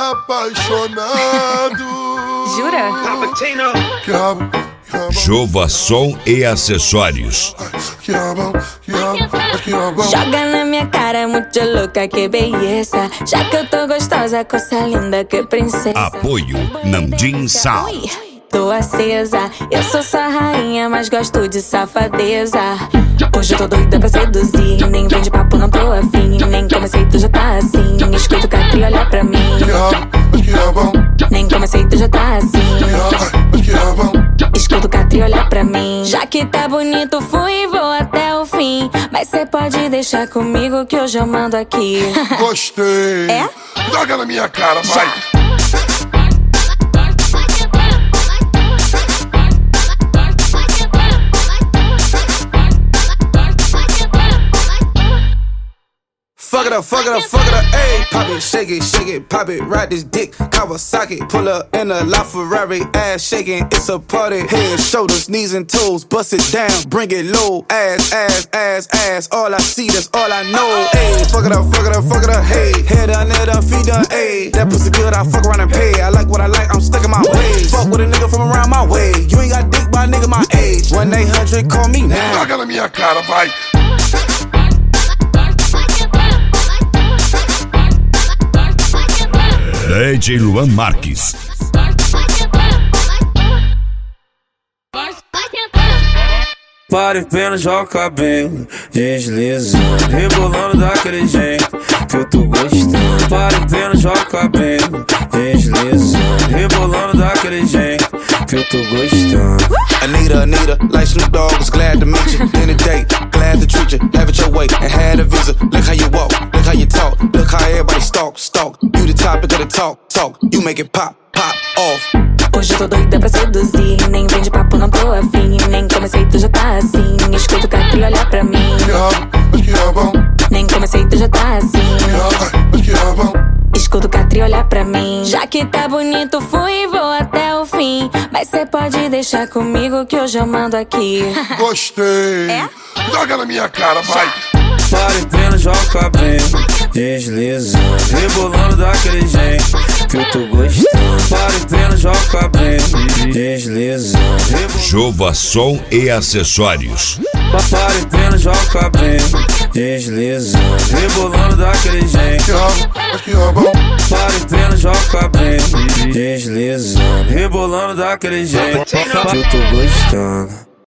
apaixonado. Jura? Jova Som e Acessórios. Joga na minha cara, muito louca, que beleza. Já que eu tô gostosa, coisa linda, que princesa. Apoio Namdim Sound. Ui, tô acesa, eu sou sua rainha, mas gosto de safadeza. Hoje eu tô doida pra seduzir, nem vem de papo, não tô afim. Nem comecei, tu já tá assim. Escuta o Catri, olha pra mim. Nem comecei, tu já tá assim. Escuta o Catri, olha pra mim. Já que tá bonito, fui e vou até o fim. Mas cê pode deixar comigo que hoje eu mando aqui. Gostei. É? Joga na minha cara, vai. Fuck it up, ayy. Pop it, shake it, pop it, ride this dick, Kawasaki. Pull up in a LaFerrari, ass shaking, it's a party. Head, shoulders, knees and toes, bust it down, bring it low. Ass, all I see, that's all I know. Ayy, fuck it up, hey. Head done, feet done, ayy. That pussy good, I fuck around and pay. I like what I like, I'm stuck in my ways. Fuck with a nigga from around my way. You ain't got dick by a nigga my age. 1-800, call me now. Joga na minha cara, vai. DJ Luan Marques. Para e pena, joga o cabelo, deslizando, rebolando daquele jeito que eu tô gostando. Para e pena, joga o cabelo, deslizando, rebolando daquele jeito que eu tô gostando. Anita, like Snoop Dogg, was glad to meet you. In a date, glad to treat you, have it your way, and had a visit. Look how you walk, look how you talk, look how everybody stalk. You the topic of the talk, you make it pop off. Hoje eu tô doida pra seduzir, nem vem de papo, não tô afim. Nem comecei, tu já tá assim. Escuta o Catri, olha pra mim. Nem comecei, tu já tá assim. Escuta o Catri, olha pra mim. Já que tá bonito, fui e vou até o fim. Mas cê pode deixar comigo que hoje eu mando aqui. Gostei. É? Joga na minha cara, vai. Para e pena, joga o cabelo, deslizando, rebolando daquele jeito que eu tô gostando. Para e pena, joga o cabelo, deslizando. Jova Som e Acessórios. Para e pena, joga o cabelo, deslizando, rebolando daquele jeito. Para e pena, joga o cabelo, deslizando, rebolando daquele jeito que eu tô gostando.